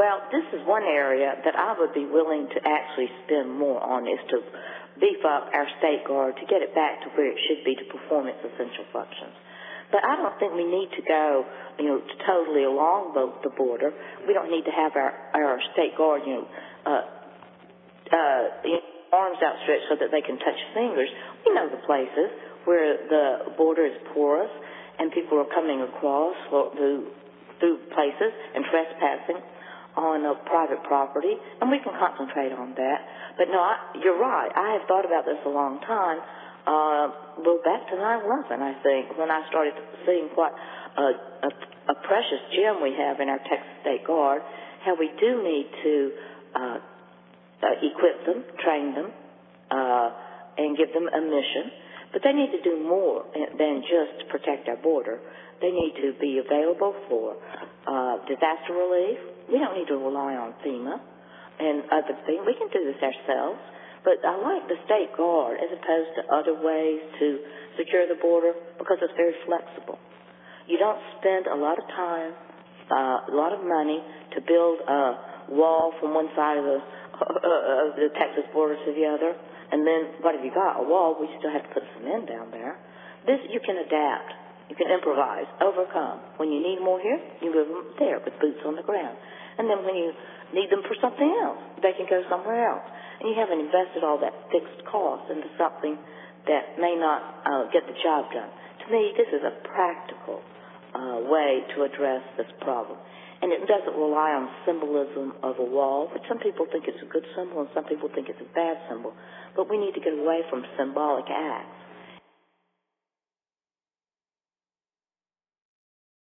Well, this is one area that I would be willing to actually spend more on, is to beef up our State Guard to get it back to where it should be to perform its essential functions. But I don't think we need to go, totally along the border. We don't need to have our State Guard, arms outstretched so that they can touch fingers. We know the places where the border is porous and people are coming across through places and trespassing on private property, and we can concentrate on that. But no, you're right. I have thought about this a long time. Back to 9/11, I think, when I started seeing what a precious gem we have in our Texas State Guard, how we do need to equip them, train them, and give them a mission. But they need to do more than just protect our border. They need to be available for disaster relief. We don't need to rely on FEMA and other things. We can do this ourselves. But I like the State Guard as opposed to other ways to secure the border because it's very flexible. You don't spend a lot of time, a lot of money to build a wall from one side of the Texas border to the other, and then what have you got? A wall. We still have to put cement down there. This you can adapt. You can improvise, overcome. When you need more here, you move them there with boots on the ground. And then when you need them for something else, they can go somewhere else. And you haven't invested all that fixed cost into something that may not get the job done. To me, this is a practical way to address this problem. And it doesn't rely on symbolism of a wall, which some people think it's a good symbol and some people think it's a bad symbol. But we need to get away from symbolic acts